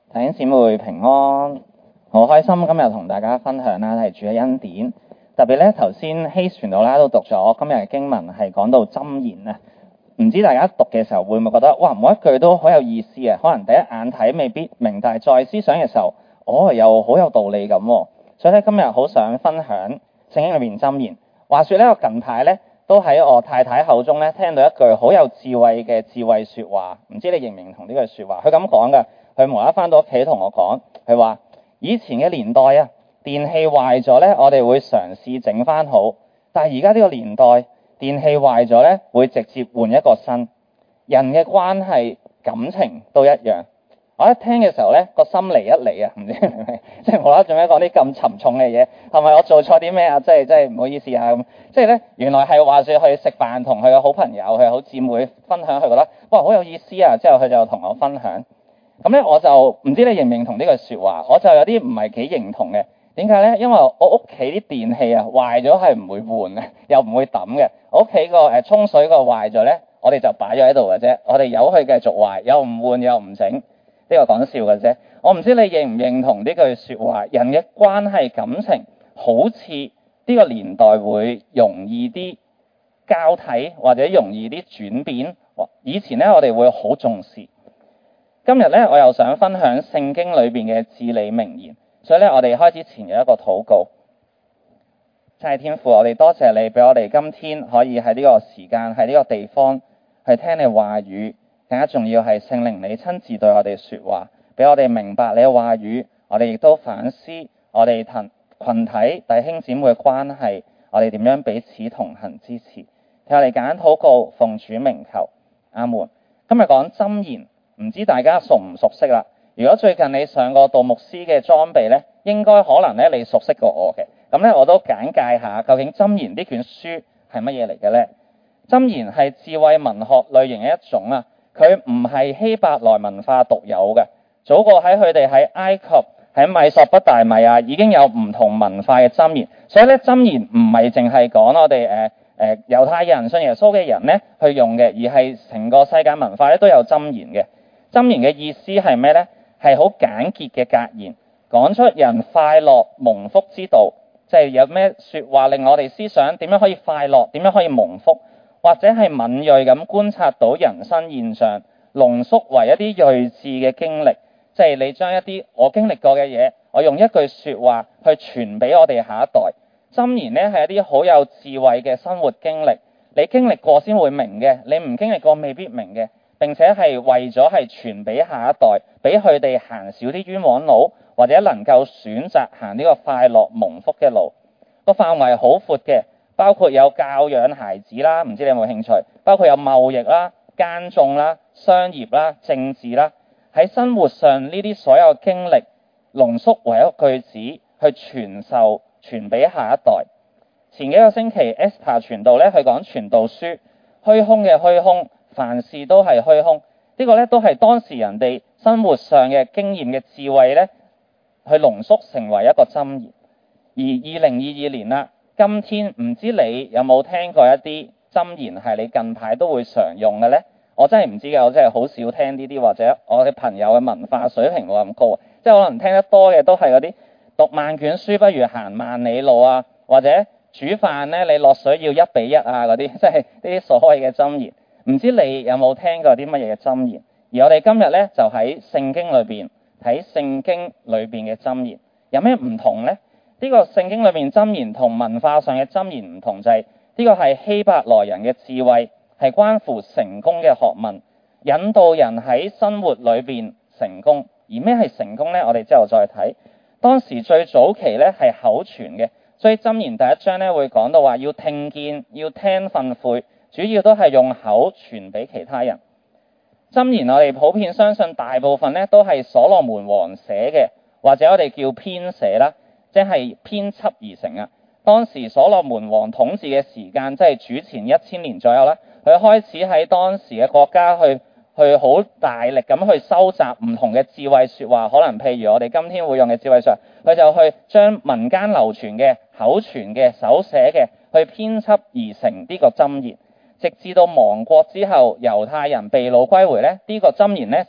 弟兄姊妹平安，好開心今日同大家分享啦，係主嘅恩典。特別咧，頭先希傳道啦都讀咗今日嘅經文，係講到箴言啊。唔知大家讀嘅時候會唔會覺得哇，每一句都好有意思啊？可能第一眼睇未必明，但係再思想嘅時候，又好有道理咁。所以咧，今日好想分享聖經裏面箴言。話說咧，我近排咧都喺我太太口中咧聽到一句好有智慧嘅智慧説話，唔知你認唔認同呢句説話？佢咁講㗎。佢無啦啦翻到屋企同我講，佢話以前嘅年代啊，電器壞咗咧，我哋會嘗試整翻好。但係而家呢個年代，電器壞咗咧，會直接換一個新。人嘅關係、感情都一樣。我一聽嘅時候咧，個心離一離啊，唔知明唔明？即係無啦啦做咩講啲咁沉重嘅嘢？係咪我做錯啲咩啊？即係唔好意思啊咁。即係咧，原來係話說去食飯，同佢嘅好朋友、佢嘅好姊妹分享，佢覺得哇好有意思啊。之後佢就同我分享。咁咧我就唔知你認唔認同呢句説話，我就有啲唔係幾認同嘅。點解咧？因為我屋企啲電器啊壞咗係唔會換嘅，又唔會抌嘅。我屋企個沖水個壞咗咧，我哋就擺咗喺度嘅啫。我哋由佢繼續壞，又唔換又唔整，呢個講笑嘅啫。我唔知你認唔認同呢句説話？人嘅關係感情好似呢個年代會容易啲交替，或者容易啲轉變。以前咧我哋會好重視。今日咧，我又想分享聖經裏邊嘅至理名言，所以咧，我哋開始前有一個禱告。真係天父，我哋多謝你俾我哋今天可以喺呢個時間喺呢個地方去聽你話語，更加重要係聖靈你親自對我哋說話，俾我哋明白你嘅話語，我哋亦都反思我哋群體弟兄姊妹嘅關係，我哋點樣彼此同行支持。替我哋簡單禱告，奉主名求，阿門。今日講箴言。唔知大家熟唔熟悉啦？如果最近你上過杜牧師嘅裝備咧，應該可能咧你熟悉過我嘅。咁咧我都簡介下究竟箴言呢卷書係乜嘢嚟嘅咧？箴言係智慧文學類型嘅一種啊，佢唔係希伯來文化獨有嘅。早過喺佢哋喺埃及、喺米索不達米亞已經有唔同文化嘅箴言，所以咧箴言唔係淨係講我哋猶太人信耶穌嘅人咧去用嘅，而係成個世界文化咧都有箴言嘅。箴言嘅意思係咩呢？係好簡潔嘅格言，講出人快樂蒙福之道，即係有咩說話令我哋思想點樣可以快樂，點樣可以蒙福，或者係敏銳咁觀察到人生現象，濃縮為一啲睿智嘅經歷，即係你將一啲我經歷過嘅嘢，我用一句說話去傳俾我哋下一代。箴言呢係一啲好有智慧嘅生活經歷，你經歷過先會明嘅，你唔經歷過未必明嘅。並且係為咗係傳俾下一代，俾佢哋行少啲冤枉路，或者能夠選擇行呢個快樂蒙福嘅路。個範圍好闊嘅，包括有教養孩子啦，唔知你有冇興趣？包括有貿易啦、耕種啦、商業啦、政治啦，喺生活上呢啲所有經歷濃縮為一個句子去傳俾下一代。前幾個星期 Esther 傳道咧，佢講傳道書，虛空嘅虛空。凡事都係虛空，呢個咧都係當時人哋生活上嘅經驗嘅智慧咧，去濃縮成為一個箴言。而2022年啦，今天唔知你有冇聽過一啲箴言係你近排都會常用嘅咧？我真係唔知嘅，我真係好少聽呢啲，或者我嘅朋友嘅文化水平冇咁高，即係可能聽得多嘅都係嗰啲讀萬卷書不如行萬里路啊，或者煮飯咧你落水要1比1啊嗰啲，即係呢啲所謂嘅箴言。唔知你有冇聽過啲乜嘢嘅箴言？而我哋今日咧就喺聖經裏邊睇聖經裏邊嘅箴言，有咩唔同呢？呢個聖經裏邊箴言同文化上嘅箴言唔同，就係呢個係希伯來人嘅智慧，係關乎成功嘅學問，引導人喺生活裏邊成功。而咩係成功呢？我哋之後再睇。當時最早期咧係口傳嘅，所以箴言第1章咧會講到話要聽見，要聽訓誨。主要都係用口傳俾其他人。箴言我哋普遍相信大部分咧都係所羅門王寫嘅，或者我哋叫編寫啦，即係編輯而成啊。當時所羅門王統治嘅時間即係主前1000年左右啦，佢開始喺當時嘅國家去好大力咁去收集唔同嘅智慧說話，可能譬如我哋今天會用嘅智慧說話，佢就去將民間流傳嘅、口傳嘅、手寫嘅去編輯而成呢個箴言。直至到亡國之後，猶太人被擄歸回咧，呢個箴言咧先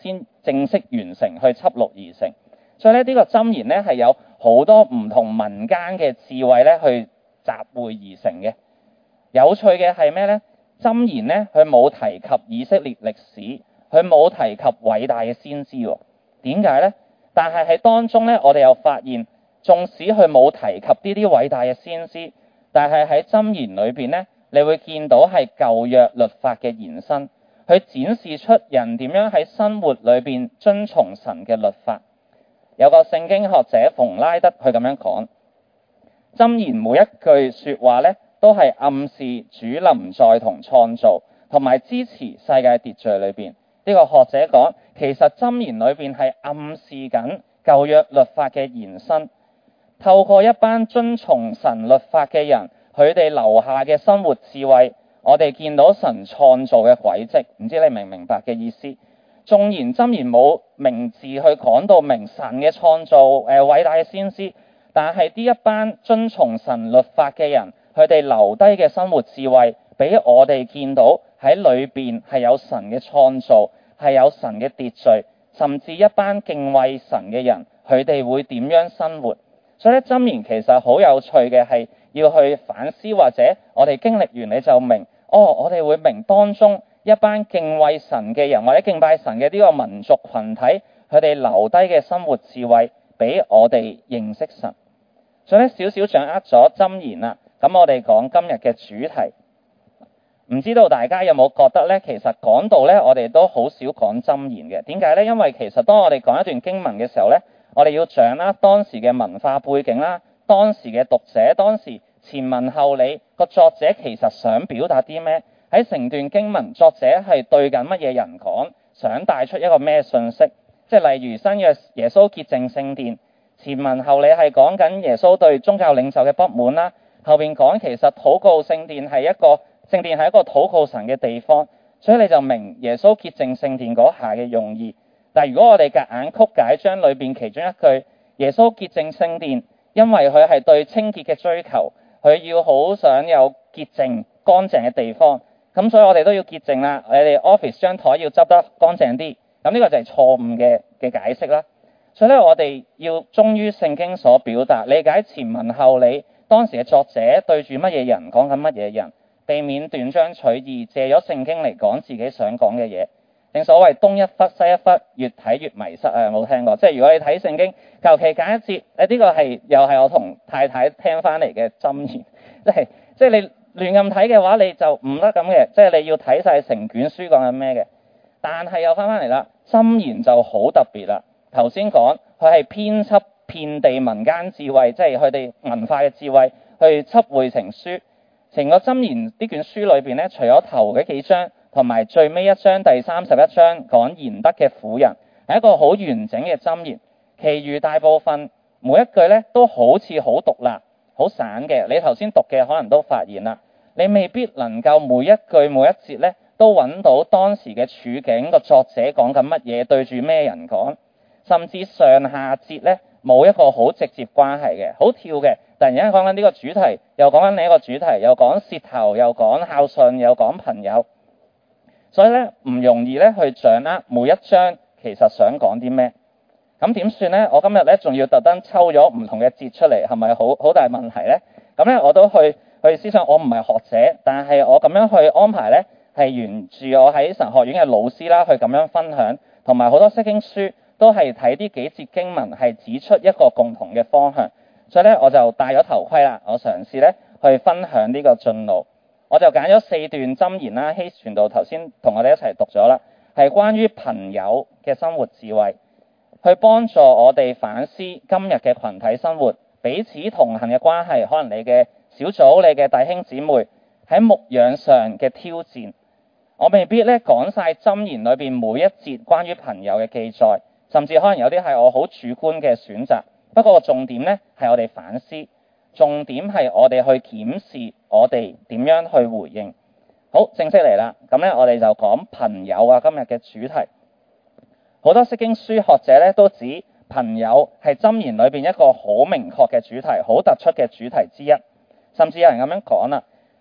正式完成，去輯錄而成。所以咧，呢個箴言咧係有好多唔同民間嘅智慧咧去集會而成嘅。有趣嘅係咩咧？箴言咧佢冇提及以色列歷史，佢冇提及偉大嘅先知喎。點解咧？但係喺當中咧，我哋又發現，縱使佢冇提及呢啲偉大嘅先知，但係喺箴言裏邊咧，你會見到係舊約律法嘅延伸，去展示出人點樣喺生活裏邊遵從神嘅律法。有個聖經學者馮拉德佢咁樣講，箴言每一句說話咧，都係暗示主臨在同創造，同埋支持世界秩序裏邊。呢個學者講，其實箴言裏邊係暗示緊舊約律法嘅延伸，透過一班遵從神律法嘅人，佢哋留下嘅生活智慧，我哋見到神創造嘅軌跡。唔知你明唔明白嘅意思？縱然箴言冇名字去講到明神嘅創造，偉大嘅先知，但係呢一班遵從神律法嘅人，佢哋留低嘅生活智慧，俾我哋見到喺裏邊係有神嘅創造，係有神嘅秩序，甚至一班敬畏神嘅人，佢哋會點樣生活？所以咧，箴言其實好有趣嘅係要去反思，或者我哋經歷完你就明，我哋會明當中一班敬畏神嘅人或者敬拜神嘅呢個民族群體，佢哋留低嘅生活智慧，俾我哋認識神。所以咧，少少掌握咗箴言啦。咁我哋講今日嘅主題，唔知道大家有冇覺得咧？其實講到咧，我哋都好少講箴言嘅。點解咧？因為其實當我哋講一段經文嘅時候咧，我哋要掌握當時嘅文化背景啦，當時嘅讀者，當時前文後理個作者其實想表達啲咩？喺成段經文，作者係對緊乜嘢人講？想帶出一個咩信息？即係例如新約耶穌潔淨聖殿，前文後理係講緊耶穌對宗教領袖嘅不滿啦。後邊講其實禱告聖殿係一個禱告神嘅地方，所以你就明耶穌潔淨聖殿嗰下嘅用意。但係如果我哋夾硬曲解將裏邊其中一句耶穌潔淨聖殿，因為佢係對清潔嘅追求，佢要好想有潔淨乾淨嘅地方，咁所以我哋都要潔淨啦。你哋 office 張台要執得乾淨啲，咁呢個就係錯誤嘅解釋啦。所以咧，我哋要忠於聖經所表達，理解前文後理，當時嘅作者對住乜嘢人講緊乜嘢人，避免斷章取義，借咗聖經嚟講自己想講嘅嘢。正所謂東一忽西一忽，越睇越迷失啊！有冇聽過？即係如果你睇聖經，求其揀一節，呢個係又係我同太太聽翻嚟嘅箴言，即係你亂咁睇嘅話，你就唔得咁嘅。即係你要睇晒成卷書講緊咩嘅。但係又翻嚟啦，箴言就好特別啦。頭先講佢係編輯遍地民間智慧，即係佢哋文化嘅智慧，去輯匯成書。成個箴言呢卷書裏邊咧，除咗頭嗰幾章，同埋最尾一章第31章講賢德嘅婦人，係一個好完整嘅箴言。其餘大部分每一句咧都好似好獨立、好散嘅。你頭先讀嘅可能都發現啦，你未必能夠每一句每一節咧都揾到當時嘅處境，個作者講緊乜嘢，對住咩人講，甚至上下節咧冇一個好直接關係嘅，好跳嘅。突然間講緊呢個主題，又講緊另一個主題，又講舌頭，又講孝順，又講朋友，所以咧唔容易咧去掌握每一章其實想講啲咩。咁點算咧？我今日咧仲要特登抽咗唔同嘅節出嚟，係咪好大問題咧？咁咧我都去思想，我唔係學者，但係我咁樣去安排咧，係沿住我喺神學院嘅老師啦，去咁樣分享，同埋好多釋經書都係睇呢幾節經文係指出一個共同嘅方向。所以咧，我就戴咗頭盔啦。我嘗試咧去分享呢個進路，我就揀咗4段箴言啦。希傳道頭先同我哋一齊讀咗啦，係關於朋友嘅生活智慧，去幫助我哋反思今日嘅群體生活，彼此同行嘅關係。可能你嘅小組、你嘅弟兄姊妹喺牧養上嘅挑戰，我未必咧講晒箴言裏邊每一節關於朋友嘅記載，甚至可能有啲係我好主觀嘅選擇。不過重點咧係我哋反思，重點係我哋去檢視我哋點樣去回應。好，正式嚟啦。咁咧我哋就講朋友啊，今日嘅主題。好多釋經書學者咧都指朋友係箴言裏邊一個好明確嘅主題，好突出嘅主題之一。甚至有人咁樣講啦，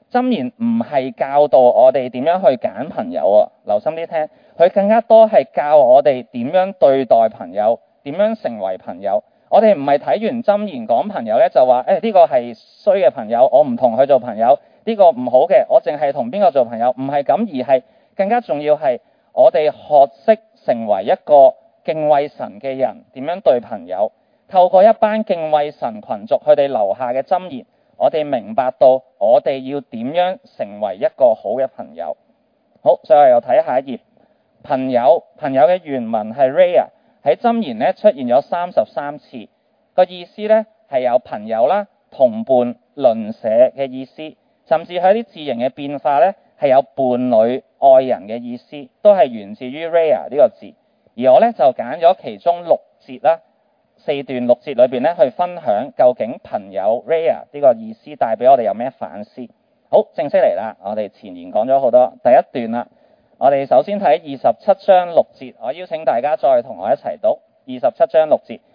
箴言唔係教導我哋點樣去揀朋友啊，留心啲聽，佢更加多係教我哋點樣對待朋友，點樣成為朋友。我哋唔係睇完箴言講朋友咧就話呢個係衰嘅朋友，我唔同佢做朋友，呢個唔好嘅，我淨係同邊個做朋友，唔係咁，而係更加重要係我哋學識成為一個敬畏神嘅人，點樣對朋友。透過一班敬畏神群族佢哋留下嘅箴言，我哋明白到我哋要點樣成為一個好嘅朋友。好，所以我又睇下一頁。朋友嘅原文係 rare， 喺箴言咧出現咗33次，個意思咧係有朋友啦、同伴、鄰舍嘅意思，甚至喺啲字形嘅變化咧係有伴侶、愛人嘅意思，都係源自於 rare 呢個字。而我咧就揀咗其中6節啦，4段6節裏邊咧去分享究竟朋友 rare 呢個意思帶俾我哋有咩反思。好，正式嚟啦，我哋前言講咗好多，第一段啦，我哋首先睇27章6節，我邀請大家再同我一齊讀27章6節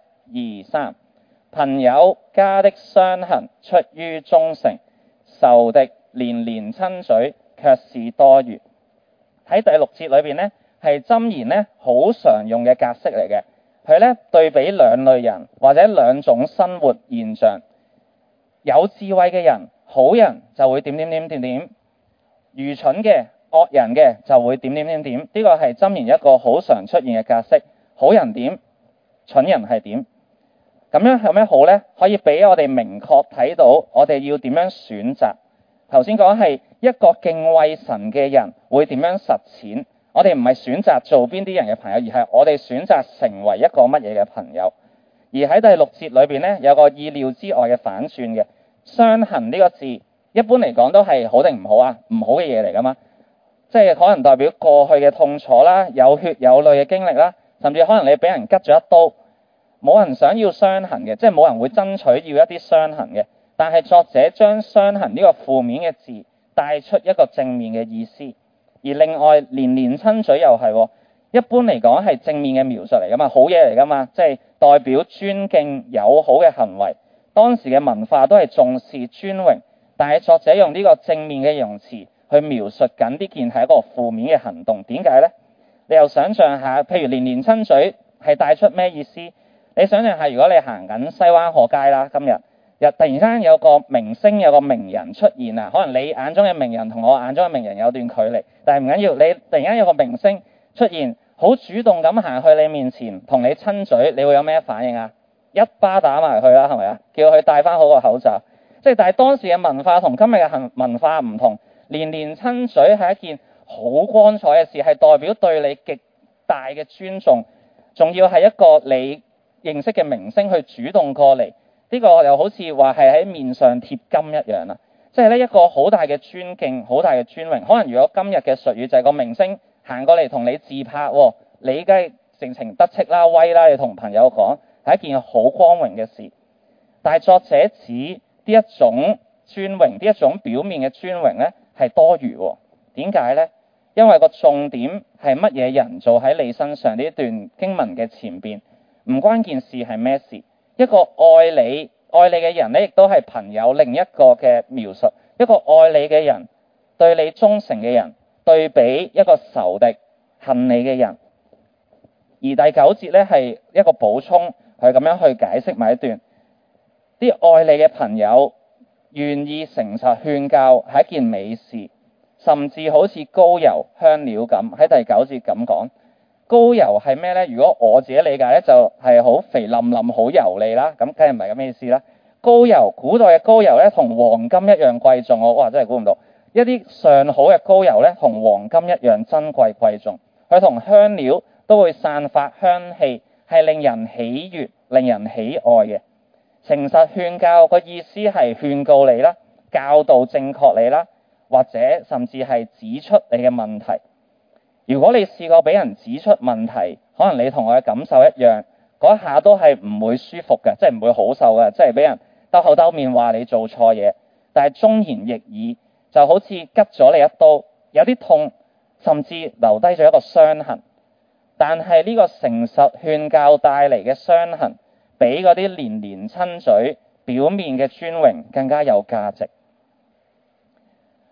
，1、2、3。朋友家的傷痕出於忠誠，仇敵連連親嘴卻是多餘。喺第6節裏邊咧係箴言咧好常用嘅格式嚟嘅，佢咧對比兩類人或者兩種生活現象。有智慧嘅人，好人就會點點點點點，愚蠢嘅惡人嘅就會點點點點。呢個係箴言一個好常出現嘅格式。好人點，蠢人係點。咁樣有咩好呢？可以俾我哋明確睇到我哋要點樣選擇。頭先講係一個敬畏神嘅人會點樣實踐。我哋唔係選擇做邊啲人嘅朋友，而係我哋選擇成為一個乜嘢嘅朋友。而喺第6節裏邊呢，有個意料之外嘅反轉嘅。傷痕呢個字一般嚟講都係好定唔好啊？唔好嘅嘢嚟噶嘛，即係可能代表過去嘅痛楚啦，有血有淚嘅經歷啦，甚至可能你俾人拮咗一刀。冇人想要傷痕嘅，即係冇人會爭取要一啲傷痕嘅。但係作者將傷痕呢個負面嘅字帶出一個正面嘅意思。而另外連連親嘴又係，一般嚟講係正面嘅描述嚟噶嘛，好嘢嚟噶嘛，即係代表尊敬友好嘅行為。當時嘅文化都係重視尊榮，但係作者用呢個正面嘅形容詞去描述緊呢件係一個負面嘅行動。點解呢？你又想象下，譬如連連親嘴係帶出咩意思？你想象下，如果你行緊西灣河街啦，今日突然間有個明星有個名人出現啊，可能你眼中嘅名人同我眼中嘅名人有段距離，但係唔緊要，你突然間有個明星出現，好主動咁行去你面前同你親嘴，你會有咩反應啊？一巴打埋去啦，係咪啊？叫佢戴翻好個口罩。即係但係當時嘅文化同今日嘅文化唔同，連連親嘴係一件好光彩嘅事，係代表對你極大嘅尊重，仲要係一個你認識嘅明星去主動過嚟，呢個又好似話係喺面上貼金一樣啦。即係呢一個好大嘅尊敬，好大嘅尊榮。可能如果今日嘅術語就係個明星行過嚟同你自拍，你梗係性情得戚啦、威啦，你同朋友講係一件好光榮嘅事。但係作者指呢一種尊榮，呢一種表面嘅尊榮呢係多餘。點解呢？因為個重點係乜嘢人做喺你身上。呢段經文嘅前邊唔關件事係咩事。一個愛你嘅人呢，亦都係朋友另一個嘅描述。一個愛你嘅人，對你忠誠嘅人，對比一個仇敵恨你嘅人。而第9節呢係一個補充，係咁樣去解釋埋一段。啲愛你嘅朋友願意誠實勸教係一件美事，甚至好似膏油香料咁。喺第9節咁講，膏油係咩呢？如果我自己理解呢，就係好肥冧冧好油膩啦，咁梗係唔係咁嘅意思啦。膏油，古代嘅膏油呢，同黃金一樣貴重。哇，真係估唔到，一啲上好嘅膏油呢，同黃金一樣珍貴貴重。佢同香料都會散發香氣，係令人喜悅、令人喜愛嘅。誠實勸教個意思係勸告你啦，教導正確你啦，或者甚至係指出你嘅問題。如果你試過俾人指出問題，可能你同我嘅感受一樣，嗰下都係唔會舒服嘅，即係唔會好受嘅，即係俾人兜口兜面話你做錯嘢。但係忠言逆耳就好似拮咗你一刀，有啲痛，甚至留低咗一個傷痕。但係呢個誠實勸教帶嚟嘅傷痕，比嗰啲連連親嘴表面嘅尊榮更加有價值。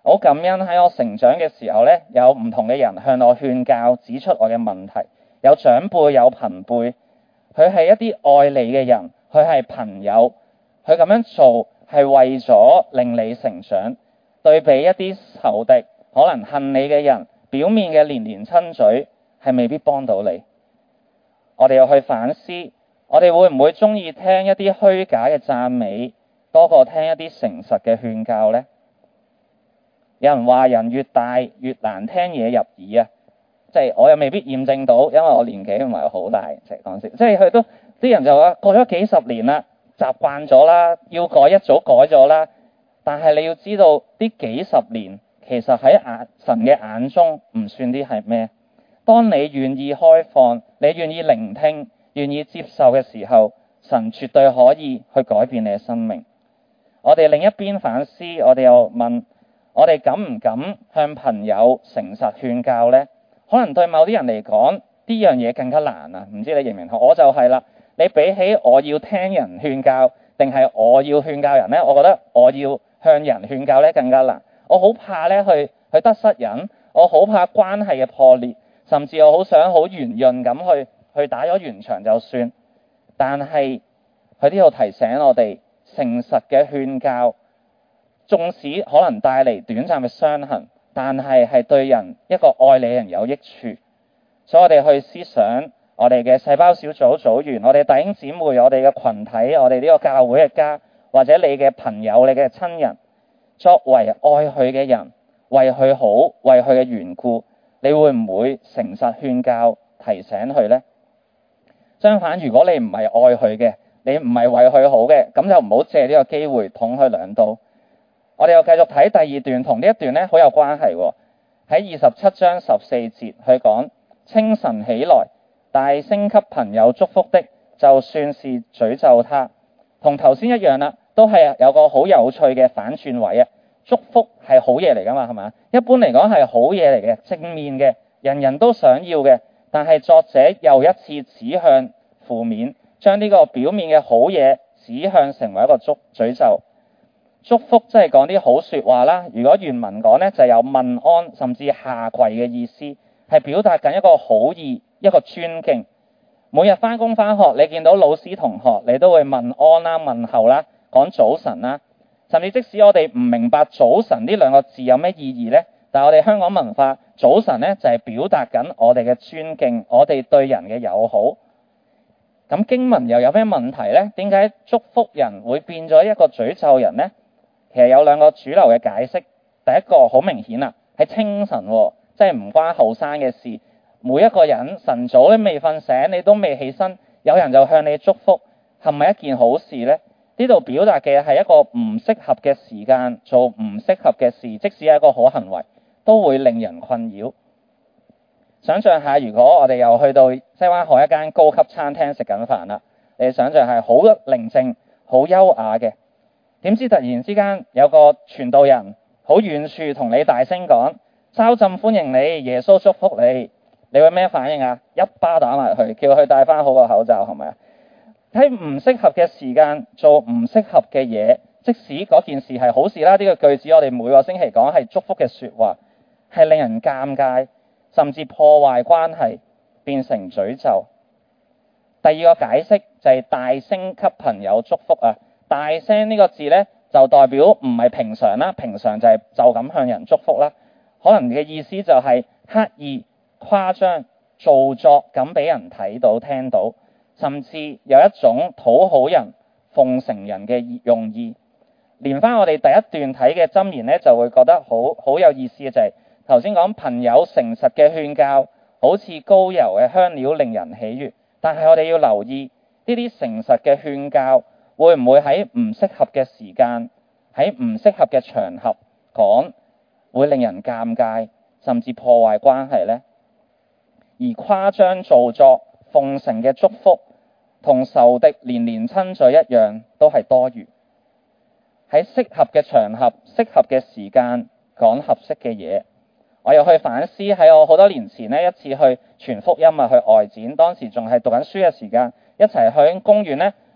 好感恩喺我成長嘅時候呢，有唔同嘅人向我勸教，指出我嘅問題，有長輩有朋輩，佢係一啲愛你嘅人，佢係朋友，佢咁樣做係為咗令你成長。對比一啲仇敵可能恨你嘅人，表面嘅連連親嘴係未必幫到你。我哋要去反思，我哋會唔會鍾意聽一啲虛假嘅讚美多過聽一啲誠實嘅勸教呢？有人話人越大越難聽嘢入耳啊，即係我又未必驗證到，因為我年紀唔係好大，即係講笑。即係佢都啲人就話過咗幾十年啦，習慣咗啦，要改一早改咗啦。但係你要知道，呢幾十年其實喺神嘅眼中唔算啲係咩。當你願意開放，你願意聆聽，願意接受嘅時候，神絕對可以去改變你嘅生命。我哋另一邊反思，我哋又問，我哋敢唔敢向朋友誠實勸教呢？可能對某啲人嚟講，呢樣嘢更加難啊！唔知你認唔認同？我就係啦。你比起我要聽人勸教，定係我要勸教人呢？我覺得我要向人勸教呢更加難。我好怕呢去得失人，我好怕關係嘅破裂，甚至我好想好圓潤咁去打咗圓場就算。但係佢呢度提醒我哋，誠實嘅勸教，縱使可能帶嚟短暫嘅傷痕，但係對人一個愛你嘅人有益處。所以我哋去思想我哋嘅細胞小組組員，我哋弟兄姊妹，我哋嘅群體，我哋呢個教會嘅家，或者你嘅朋友、你嘅親人，作為愛佢嘅人，為佢好，為佢嘅緣故，你會唔會誠實勸教提醒佢呢？相反，如果你唔係愛佢嘅，你唔係為佢好嘅，咁就唔好借呢個機會捅佢兩刀。我哋又繼續睇第二段，同呢一段呢好有關係喎。喺27章14節，佢講清晨起來，大聲給朋友祝福的，就算是詛咒他。同頭先一樣啦，都係有個好有趣嘅反轉位啊！祝福係好嘢嚟㗎嘛，係嘛？一般嚟講係好嘢嚟嘅，正面嘅，人人都想要嘅。但係作者又一次指向負面，將呢個表面嘅好嘢指向成為一個詛咒。祝福即係講啲好說話啦。如果原文講呢，就有問安甚至下跪嘅意思，係表達緊一個好意，一個尊敬。每日返工返學，你見到老師同學，你都會問安啦、問候啦、講早晨啦。甚至即使我哋唔明白早晨呢兩個字有咩意義呢，但係我哋香港文化早晨呢就係表達緊我哋嘅尊敬，我哋對人嘅友好。咁經文又有咩問題呢？點解祝福人會變咗一個詛咒人呢？其實有兩個主流嘅解釋。第一個好明顯啦，係清晨喎，即係唔關後生嘅事。每一個人晨早都未瞓醒，你都未起身，有人就向你祝福，係咪一件好事呢？呢度表達嘅係一個唔適合嘅時間做唔適合嘅事，即使係一個好行為，都會令人困擾。想像下，如果我哋又去到西灣河一間高級餐廳食緊飯啦，你想像係好寧靜、好優雅嘅，點知突然之間有個傳道人好遠處同你大聲講：稍浸歡迎你，耶穌祝福你。你會咩反應啊？一巴打埋去，叫佢戴翻好個口罩，係咪啊？喺唔適合嘅時間做唔適合嘅嘢，即使嗰件事係好事啦，呢個句子我哋每個星期講係祝福嘅說話，係令人尷尬，甚至破壞關係，變成詛咒。第二個解釋就係大聲給朋友祝福啊！大聲呢個字呢，就代表唔係平常啦，平常就係就咁向人祝福啦。可能嘅意思就係刻意誇張做作咁俾人睇到聽到，甚至有一種討好人奉承人嘅用意。連翻我哋第一段睇嘅箴言呢，就會覺得好有意思嘅，就係頭先講朋友誠實嘅勸教，好似膏油嘅香料令人喜悅。但係我哋要留意呢啲誠實嘅勸教會唔會喺唔適合嘅時間，喺唔適合嘅場合講，會令人尷尬，甚至破壞關係呢？而誇張造作奉承嘅祝福，同仇敵連連親嘴一樣，都係多餘。喺適合嘅場合、適合嘅時間講合適嘅嘢。我又去反思喺我好多年前呢一次去傳福音啊，去外展，當時仲係讀緊書嘅時間，一齊去公園呢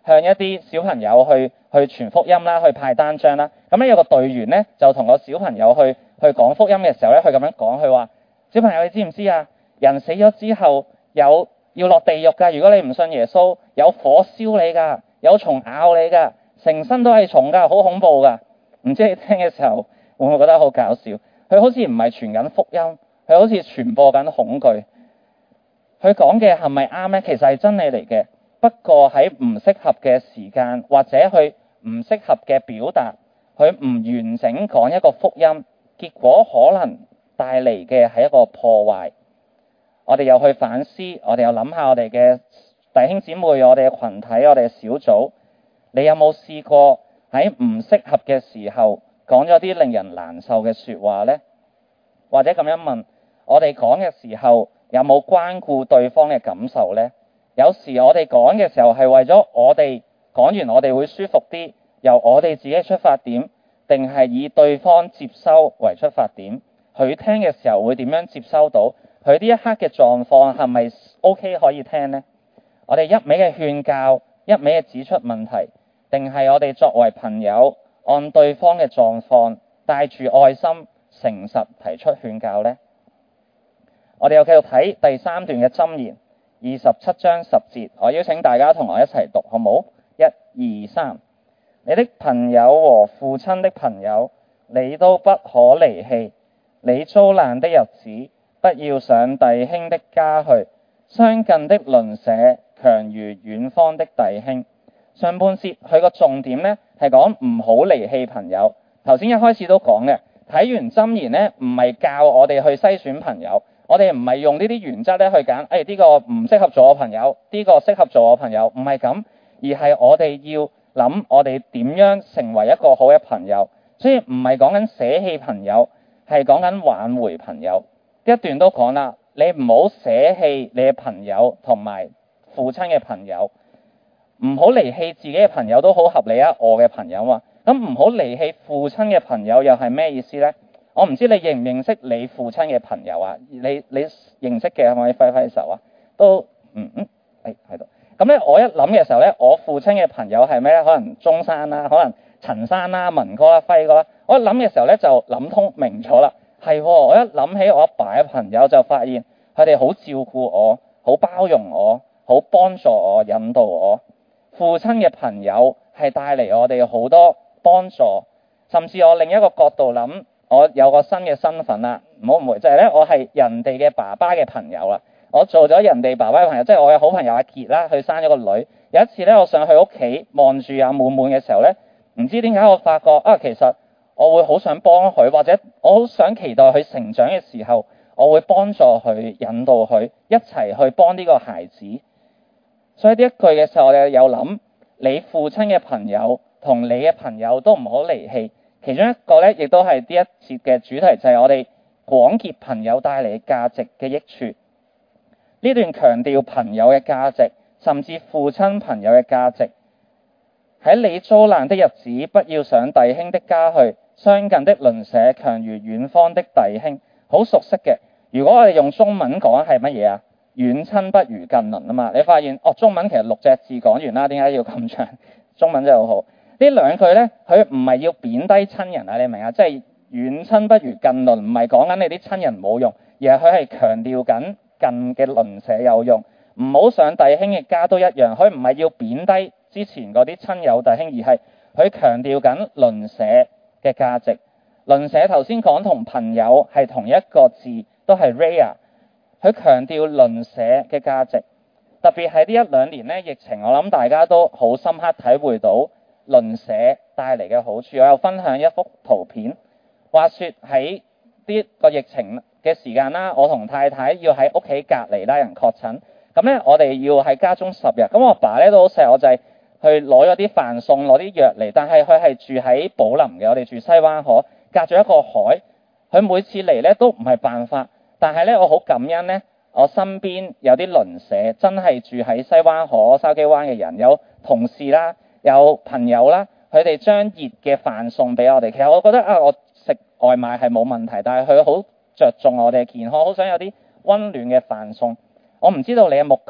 向一啲小朋友去傳福音啦，去派單張啦。咁咧有個隊員咧就同個小朋友去講福音嘅時候咧，佢咁樣講，佢話：小朋友你知唔知啊？人死咗之後要落地獄㗎，如果你唔信耶穌，有火燒你㗎，有蟲咬你㗎，成身都係蟲㗎，好恐怖㗎。唔知你聽嘅時候會唔會覺得好搞笑？佢好似唔係傳緊福音，佢好似傳播緊恐懼。佢講嘅係咪啱呢？其實係真理嚟嘅，不過喺唔適合嘅時間，或者佢唔適合嘅表達，佢唔完整講一個福音，結果可能帶嚟嘅係一個破壞。我哋又去反思，我哋又諗下我哋嘅弟兄姊妹，我哋嘅群體，我哋嘅小組，你有冇試過喺唔適合嘅時候講咗啲令人難受嘅說話呢？或者咁樣問，我哋講嘅時候有冇關顧對方嘅感受呢？有時我哋講嘅時候係為咗我哋講完我哋會舒服啲，由我哋自己出發點，定係以對方接收為出發點？佢聽嘅時候會點樣接收到？佢呢一刻嘅狀況係咪 OK 可以聽呢？我哋一味嘅勸教，一味嘅指出問題，定係我哋作為朋友，按對方嘅狀況，帶住愛心、誠實提出勸教呢？我哋又繼續睇第3段嘅箴言，27章10節，我邀請大家同我一齊讀，好冇？1、2、3，你的朋友和父親的朋友，你都不可離棄。你遭難的日子，不要上弟兄的家去，相近的鄰舍強如遠方的弟兄。上半節佢個重點呢係講唔好離棄朋友。頭先一開始都講嘅，睇完箴言呢唔係教我哋去篩選朋友，我哋唔係用呢啲原則咧去揀，呢個唔適合做我朋友，呢個適合做我朋友，唔係咁，而係我哋要諗我哋點樣成為一個好嘅朋友。所以唔係講緊捨棄朋友，係講緊挽回朋友。一段都講啦，你唔好捨棄你嘅朋友同埋父親嘅朋友，唔好離棄自己嘅朋友都好合理啊，我嘅朋友嘛。咁唔好離棄父親嘅朋友又係咩意思呢？我唔知你認唔認識你父親嘅朋友啊？你認識嘅可唔可以揮揮手啊？都喺度。咁咧，我一諗嘅時候咧，我父親嘅朋友係咩咧？可能中山啦，可能陳生啦、文哥啦、輝哥啦。我一諗嘅時候咧，就諗通明咗啦。係，我一諗起我阿爸嘅朋友，就發現佢哋好照顧我，好包容我，好幫助我、引導我。父親嘅朋友係帶嚟我哋好多幫助，甚至我另一個角度諗，我有個新嘅身份啦，唔好誤會，就係咧，我係人哋嘅爸爸嘅朋友啦。我做咗人哋爸爸嘅朋友，即係我嘅好朋友阿傑啦，佢生咗個女。有一次咧，我上去屋企望住阿滿滿嘅時候咧，唔知點解我發覺其實我會好想幫佢，或者我好想期待佢成長嘅時候，我會幫助佢、引導佢一齊去幫呢個孩子。所以呢一句嘅時候，我哋有諗，你父親嘅朋友同你嘅朋友都唔好離棄。其中一個咧，亦都係呢一節嘅主題，就係我哋廣結朋友帶嚟嘅價值嘅益處。呢段強調朋友嘅價值，甚至父親朋友嘅價值。喺你遭難的日子，不要上弟兄的家去，相近的鄰舍強如遠方的弟兄。好熟悉嘅。如果我哋用中文講係乜嘢啊？遠親不如近鄰啊嘛。你發現中文其實6隻字講完啦，點解要咁長？中文真係好好。呢兩句呢，佢唔係要貶低親人啊，你明啊？即係遠親不如近鄰，唔係講緊你啲親人冇用，而係佢係強調緊近嘅鄰舍有用。唔好上弟兄嘅家都一樣，佢唔係要貶低之前嗰啲親友弟兄，而係佢強調緊鄰舍嘅價值。鄰舍頭先講同朋友係同一個字，都係 rare。佢強調鄰舍嘅價值，特別係呢1-2年呢疫情，我諗大家都好深刻體會到鄰舍帶嚟嘅好處。我又分享一幅圖片，話說喺呢個疫情嘅時間啦，我同太太要喺屋企隔離啦，人確診，咁咧我哋要喺家中10日。咁我爸咧都好錫我，就係去攞咗啲飯餸，攞啲藥嚟。但係佢係住喺寶林嘅，我哋住西灣河，隔咗一個海。佢每次嚟咧都唔係辦法，但係咧我好感恩咧，我身邊有啲鄰舍真係住喺西灣河、筲箕灣嘅人，有同事啦，有朋友啦，佢哋將熱嘅飯送俾我哋。其實我覺得我食外賣係冇問題，但係佢好着重我哋嘅健康，好想有啲溫暖嘅飯餸。我唔知道你嘅牧區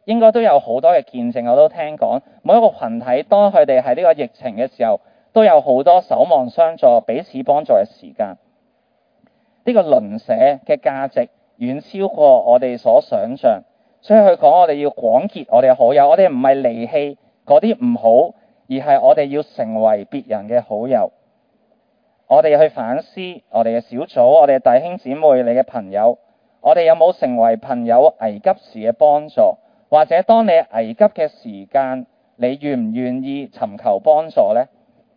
應該都有好多嘅見證，我都聽講每一個群體當佢哋喺呢個疫情嘅時候，都有好多守望相助、彼此幫助嘅時間。呢個鄰舍嘅價值遠超過我哋所想像，所以佢講我哋要廣結我哋嘅好友，我哋唔係離棄嗰啲唔好，而係我哋要成為別人嘅好友。我哋去反思我哋嘅小組，我哋嘅弟兄姊妹、你嘅朋友，我哋有冇成為朋友危急時嘅幫助？或者當你危急嘅時間，你願唔願意尋求幫助呢？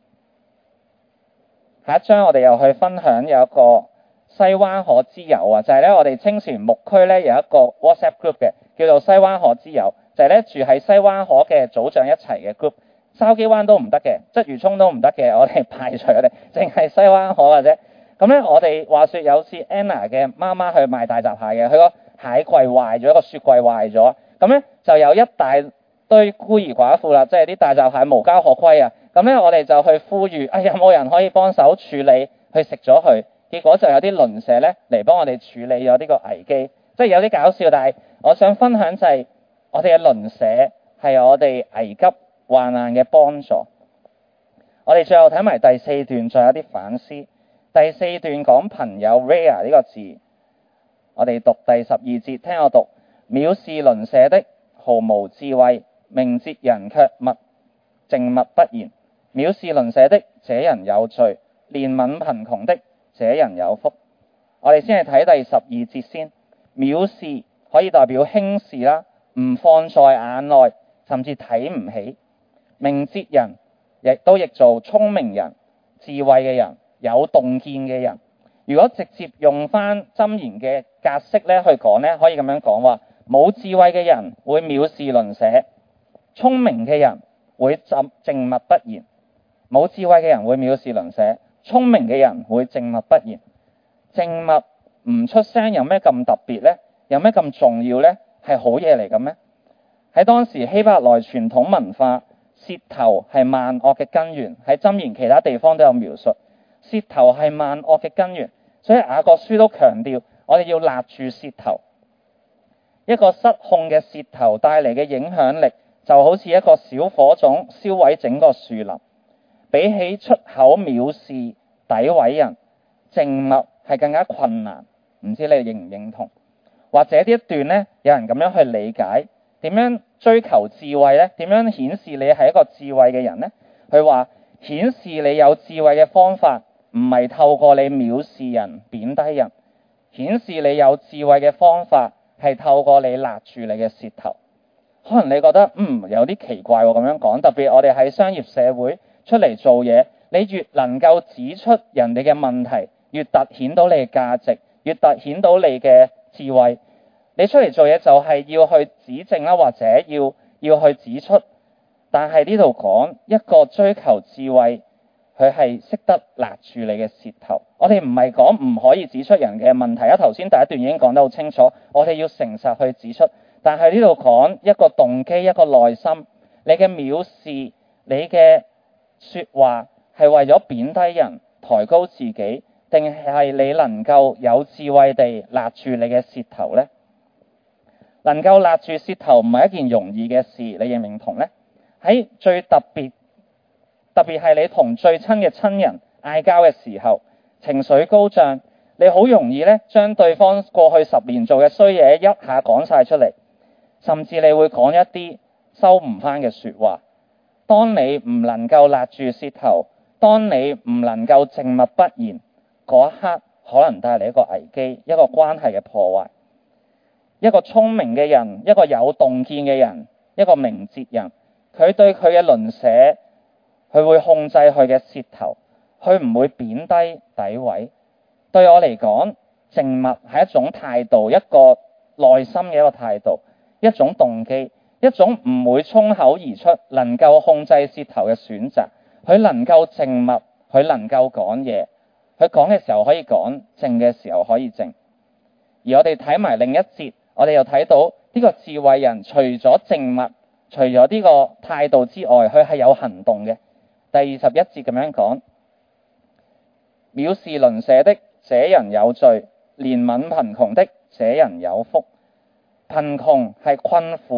下一章我哋又去分享有一個西灣河之友啊，就係咧我哋青船牧區咧有一個 WhatsApp group 嘅，叫做西灣河之友，就係咧住喺西灣河嘅組長一齊嘅 group。筲箕灣都唔得嘅，鰂魚涌都唔得嘅，我哋排除我哋，淨係西灣河嘅啫。咁咧我哋話說有次 Anna 嘅媽媽去賣大閘蟹嘅，佢個蟹櫃壞咗，個雪櫃壞咗，咁咧就有一大堆孤兒寡婦啦，即係啲大閘蟹無家可歸啊。咁咧我哋就去呼籲，有冇人可以幫手處理去食咗佢？結果就有啲鄰舍咧嚟幫我哋處理咗呢個危機，即係有啲搞笑，但係我想分享就係我哋嘅鄰舍係我哋危急患難嘅幫助。我哋最後睇埋第4段，再有啲反思。第4段講朋友 rare 呢個字，我哋讀第12節，聽我讀：藐視鄰舍的毫無智慧，明哲人卻靜默不言。藐視鄰舍的，這人有罪；憐憫貧窮的，這人有福。我哋先係睇第12節先。藐視可以代表輕視啦，唔放在眼內，甚至睇唔起。明哲人亦都譯做聰明人、智慧嘅人、有洞見嘅人。如果直接用翻箴言嘅格式咧去講咧，可以咁樣講話：冇智慧嘅人會藐視鄰舍，聰明嘅人會靜默不言。冇智慧嘅人會藐視鄰舍，聰明嘅人會靜默不言。靜默唔出聲有咩咁特別呢？有咩咁重要呢？係好嘢嚟嘅咩？喺當時希伯來傳統文化，舌頭係萬惡嘅根源，喺箴言其他地方都有描述。舌頭係萬惡嘅根源，所以雅各書都強調我哋要勒住舌頭。一個失控嘅舌頭帶嚟嘅影響力，就好似一個小火種燒毀整個樹林。比起出口藐視詆毀人，靜默係更加困難。唔知你認唔認同？或者呢一段呢，有人咁樣去理解，點樣追求智慧呢？點樣顯示你係一個智慧嘅人呢？佢話顯示你有智慧嘅方法，唔係透過你藐視人、貶低人。顯示你有智慧嘅方法係透過你勒住你嘅舌頭。可能你覺得有啲奇怪喎，咁樣講，特別我哋喺商業社會出嚟做嘢，你越能夠指出人哋嘅問題，越凸顯到你嘅價值，越凸顯到你嘅智慧。你出嚟做嘢就係要去指正啦，或者要去指出。但係呢度講一個追求智慧，佢係識得勒住你嘅舌頭。我哋唔係講唔可以指出人嘅問題啊，頭先第一段已經講得好清楚，我哋要誠實去指出。但係呢度講一個動機，一個內心，你嘅藐視，你嘅說話係為咗貶低人、抬高自己，定係你能夠有智慧地勒住你嘅舌頭呢？能夠勒住舌頭唔係一件容易嘅事，你認唔認同呢？喺最特別係你同最親嘅親人嗌交嘅時候，情緒高漲，你好容易咧將對方過去10年做嘅衰嘢一下講晒出嚟，甚至你會講一啲收唔翻嘅說話。當你唔能夠勒住舌頭，當你唔能夠靜默不言，嗰一刻可能帶嚟一個危機，一個關係嘅破壞。一個聰明嘅人，一個有洞見嘅人，一個明哲人，佢對佢嘅鄰舍，佢會控制佢嘅舌頭，佢唔會貶低詆毀。對我嚟講，靜默係一種態度，一個內心嘅一個態度，一種動機，一種唔會衝口而出，能夠控制舌頭嘅選擇。佢能夠靜默，佢能夠講嘢，佢講嘅時候可以講，靜嘅時候可以靜。而我哋睇埋另一節，我哋又睇到呢個智慧人除咗靜默，除咗呢個態度之外，佢係有行動嘅。第21節咁樣講：藐視鄰舍的，這人有罪；憐憫貧窮的，這人有福。貧窮係困苦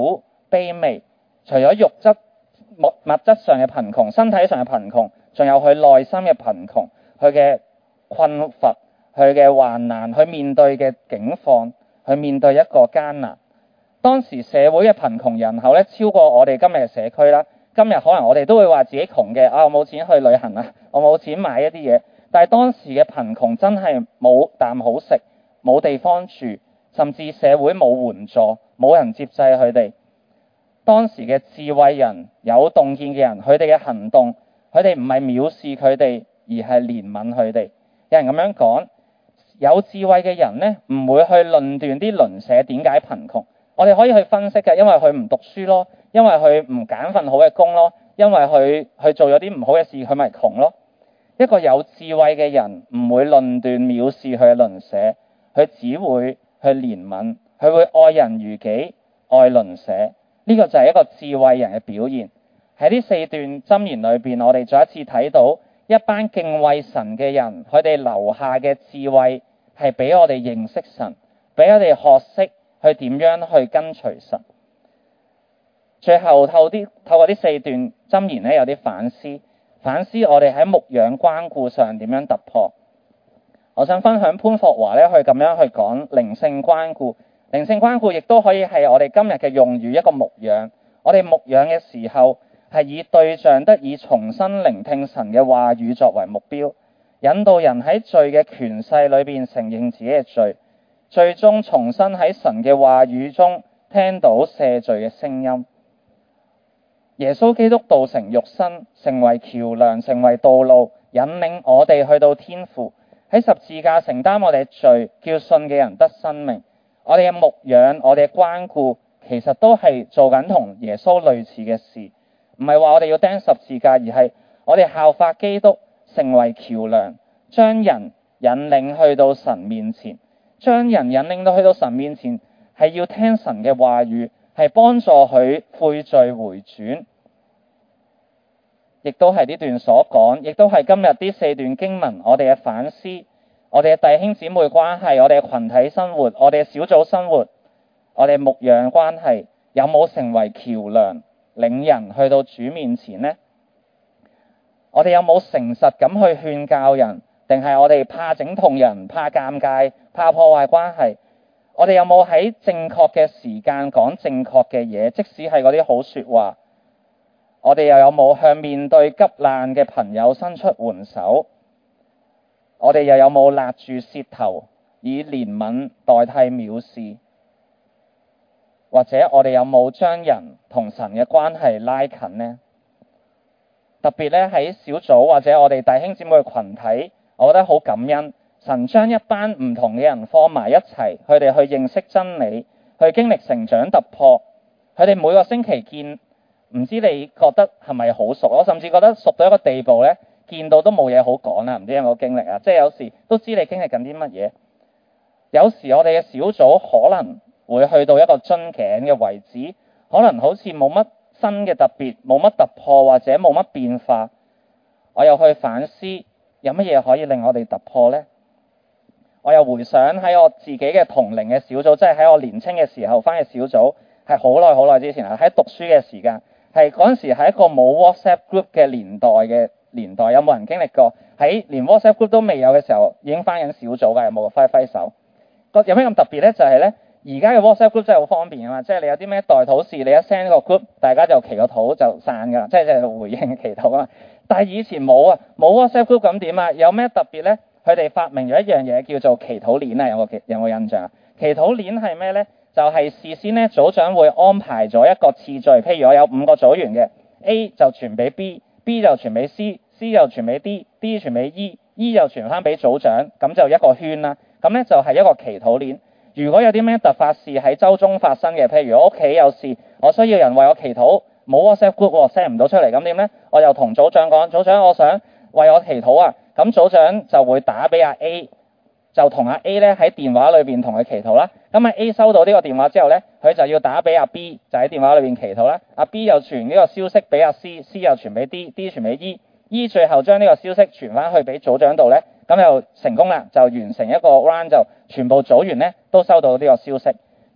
卑微，除咗物質上嘅貧窮，身體上嘅貧窮，仲有佢內心嘅貧窮，佢嘅困乏，佢嘅患難，佢面對嘅境況，佢面對一個艱難。當時社會嘅貧窮人口咧，超過我哋今日嘅社區啦。今日可能我哋都會話自己窮嘅，我冇錢去旅行啊，我冇錢買一啲嘢。但係當時嘅貧窮真係冇啖好食，冇地方住，甚至社會冇援助，冇人接濟佢哋。當時嘅智慧人、有洞見嘅人，佢哋嘅行動，佢哋唔係藐視佢哋，而係憐憫佢哋。有人咁樣講，有智慧嘅人呢，唔會去論斷啲鄰舍點解貧窮。我哋可以去分析嘅，因為佢唔讀書咯，因為佢唔揀份好嘅工咯，因為佢做咗啲唔好嘅事，佢咪窮咯。一個有智慧嘅人唔會論斷藐視佢嘅鄰舍，佢只會去憐憫，佢會愛人如己，愛鄰舍。呢個就係一個智慧人嘅表現。喺呢4段箴言裏邊，我哋再一次睇到一班敬畏神嘅人，佢哋留下嘅智慧係俾我哋認識神，俾我哋學識去點樣去跟隨神。最後透過呢4段箴言咧，有啲反思我哋喺牧養關顧上點樣突破。我想分享潘霍華咧，去咁樣去講靈性關顧。靈性關顧亦都可以係我哋今日嘅用語，一個牧養。我哋牧養嘅時候係以對象得以重新聆聽神嘅話語作為目標，引導人喺罪嘅權勢裏邊承認自己嘅罪，最終重新喺神嘅話語中聽到赦罪嘅聲音。耶穌基督道成肉身，成為橋梁，成為道路，引領我哋去到天父，喺十字架承擔我哋嘅罪，叫信嘅人得生命。我哋嘅牧養，我哋嘅關顧，其實都係做緊同耶穌類似嘅事。唔係話我哋要釘十字架，而係我哋效法基督，成為橋梁，將人引領去到神面前。將人引領到去到神面前，係要聽神嘅話語，係幫助佢悔罪回轉。亦都係呢段所講，亦都係今日呢4段經文我哋嘅反思。我哋嘅弟兄姊妹關係，我哋嘅群體生活，我哋嘅小組生活，我哋牧養關係，有冇成為橋梁，領人去到主面前呢？我哋有冇誠實咁去勸教人，定係我哋怕整痛人，怕尷尬，怕破壞關係？我哋有冇喺正確嘅時間講正確嘅嘢，即使係嗰啲好說話？我哋又有冇向面對急難嘅朋友伸出援手？我哋又有冇勒住舌頭，以憐憫代替藐視？或者我哋有冇將人同神嘅關係拉近呢？特別咧喺小組或者我哋弟兄姊妹嘅群體，我覺得好感恩，神將一班唔同嘅人放埋一齊，佢哋去認識真理，去經歷成長突破。佢哋每個星期見，唔知你覺得係咪好熟？我甚至覺得熟到一個地步咧，見到都冇嘢好講啦。唔知有冇經歷啊？即係有時都知你經歷緊啲乜嘢。有時我哋嘅小組可能會去到一個樽頸嘅位置，可能好似冇乜新嘅特別，冇乜突破或者冇乜變化。我又去反思，有乜嘢可以令我哋突破呢？我又回想喺我自己嘅同齡嘅小組，即係喺我年青嘅時候返嘅小組，係好耐之前啦，喺讀書嘅時間，係嗰陣時係一個冇 WhatsApp group 嘅年代，有冇人經歷過？喺連 WhatsApp group 都未有嘅時候，已經返緊小組㗎，有冇揮手？有咩咁特別呢？就係呢，而家嘅 WhatsApp group 真係好方便啊嘛，即係你有啲咩代禱事，你一 send 個 group，大家就祈個禱就散㗎啦，即係回應祈禱啊嘛。但係以前冇啊，冇 WhatsApp group 咁點啊？有咩特別呢？佢哋發明咗一樣嘢叫做祈禱鏈啊，有冇印象啊？祈禱鏈係咩呢？就係事先咧，組長會安排咗一個次序，譬如我有5個組員嘅 A 就傳俾 B 就傳俾 C 就傳俾 D 傳俾 E 就傳翻俾組長，咁就一個圈啦。咁咧就係一個祈禱鏈。如果有啲咩突發事喺週中發生嘅，譬如我屋企有事，我需要人為我祈禱，冇 WhatsApp group send 唔到出嚟，咁點咧？我又同組長講，組長我想為我祈禱啊，咁組長就會打俾阿 A。就同阿 A 咧喺電話裏邊同佢祈禱啦。咁阿 A 收到呢個電話之後咧，佢就要打俾阿 B， 就喺電話裏邊祈禱啦。阿 B 又傳呢個消息俾阿 C 又傳俾 D 傳俾 E 最後將呢個消息傳翻去俾組長度咧，咁就成功啦，就完成一個 round， 就全部組員咧都收到呢個消息。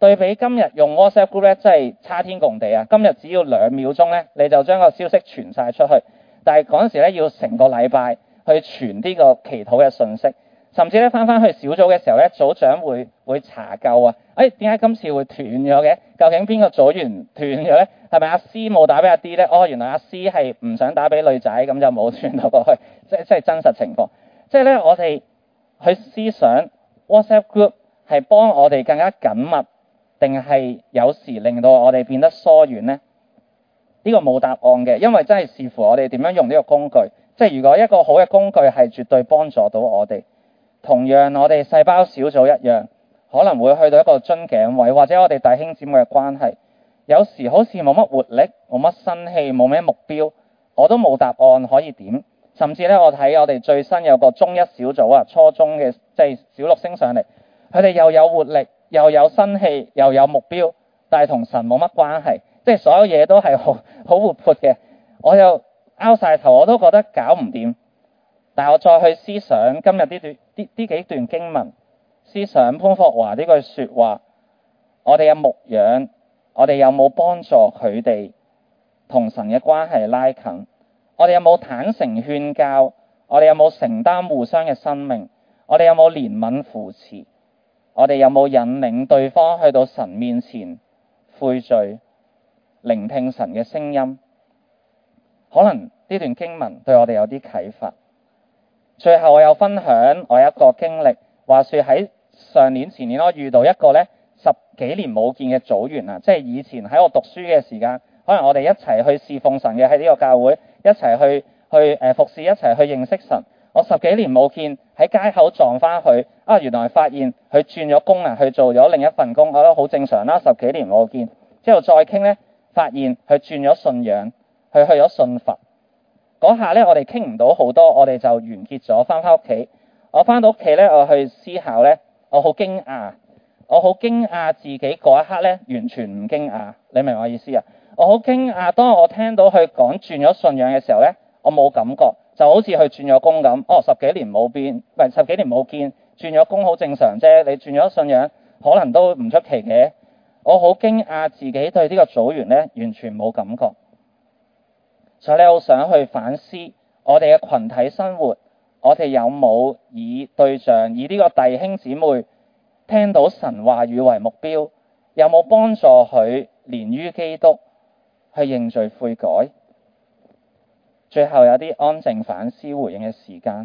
對比今日用 WhatsApp group 咧，真係差天共地啊！今日只要2秒鐘咧，你就將個消息傳晒出去，但係嗰陣時咧要成個禮拜去傳呢個祈禱嘅信息，甚至咧翻去小組嘅時候咧，組長會查究啊！點解今次會斷咗嘅？究竟邊個組員斷咗咧？係咪阿 C 冇打俾阿 D 咧？原來阿 C 係唔想打俾女仔，咁就冇傳到過去，即係真實情況。即係咧，我哋去思想 WhatsApp group 係幫我哋更加緊密，定係有時令到我哋變得疏遠呢？呢個冇答案嘅，因為真係視乎我哋點樣用呢個工具。即係如果一個好嘅工具係絕對幫助到我哋，同樣我哋細胞小組一樣，可能會去到一個樽頸位，或者我哋弟兄姊妹嘅關係，有時好似冇乜活力，冇乜新氣，冇咩目標，我都冇答案可以點。甚至咧，我睇我哋最新有個中一小組啊，初中嘅即係小六升上嚟，佢哋又有活力，又有新氣，又有目標，但係同神冇乜關係，即係所有嘢都係好活潑嘅。我又拗晒頭，我都覺得搞唔掂。但係我再去思想今日呢幾段經文，思想潘霍華呢句説話，我哋嘅牧養，我哋有冇幫助佢哋同神嘅關係拉近？我哋有冇坦誠勸教？我哋有冇承擔互相嘅生命？我哋有冇憐憫扶持？我哋有冇引領對方去到神面前悔罪，聆聽神嘅聲音？可能呢段經文對我哋有啲啟發。最後我有分享我一個經歷，話說喺上年前年我遇到一個咧10幾年冇見嘅組員啊，即係以前喺我讀書嘅時間，可能我哋一齊去侍奉神嘅，喺呢個教會一齊去服侍，一齊去認識神。我10幾年冇見，喺街口撞翻佢原來發現佢轉咗工啊，去做咗另一份工，我覺得好正常啦。10幾年冇見，之後再傾咧，發現佢轉咗信仰，佢去咗信佛。嗰下咧，我哋傾唔到好多，我哋就完結咗，翻屋企。我翻到屋企咧，我去思考咧，我好驚訝自己嗰一刻咧，完全唔驚訝。你明我意思啊？我好驚訝，當我聽到佢講轉咗信仰嘅時候咧，我冇感覺，就好似佢轉咗工咁。10幾年冇變，唔係10幾年冇見，轉咗工好正常啫。你轉咗信仰，可能都唔出奇嘅。我好驚訝自己對呢個組員咧，完全冇感覺。所以咧，我想去反思我哋嘅群體生活，我哋有冇以對象，以呢個弟兄姊妹聽到神話語為目標，有冇幫助佢連於基督去認罪悔改？最後有啲安靜反思回應嘅時間，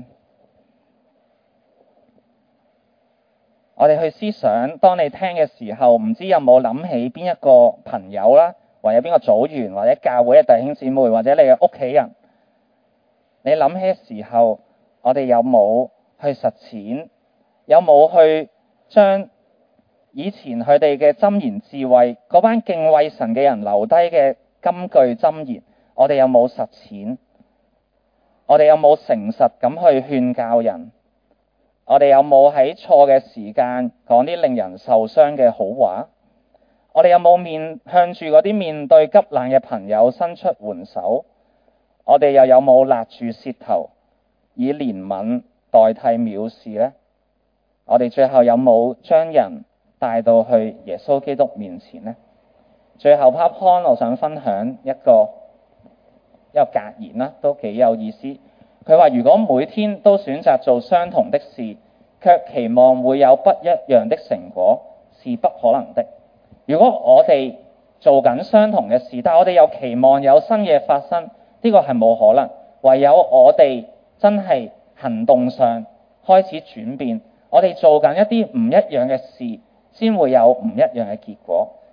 我哋去思想，當你聽嘅時候，唔知有冇諗起邊一個朋友啦，或者邊個組員，或者教會嘅弟兄姊妹，或者你嘅屋企人，你諗起嘅時候，我哋有冇去實踐？有冇去將以前佢哋嘅箴言智慧，嗰班敬畏神嘅人留低嘅金句箴言，我哋有冇實踐？我哋有冇誠實咁去勸教人？我哋有冇喺錯嘅時間講啲令人受傷嘅好話？我哋有冇向住嗰啲面對急難嘅朋友伸出援手？我哋又有冇勒住舌頭，以憐憫代替藐視呢？我哋最後有冇將人帶到去耶穌基督面前呢？最後 part point 我想分享一個格言啦，都幾有意思。佢話：如果每天都選擇做相同的事，卻期望會有不一樣的成果，是不可能的。如果我哋做緊相同嘅事，但係我哋又期望有新嘢發生，呢個係冇可能。唯有我哋真係行動上開始轉變，我哋做緊一啲唔一樣嘅事，先會有唔一樣嘅結果。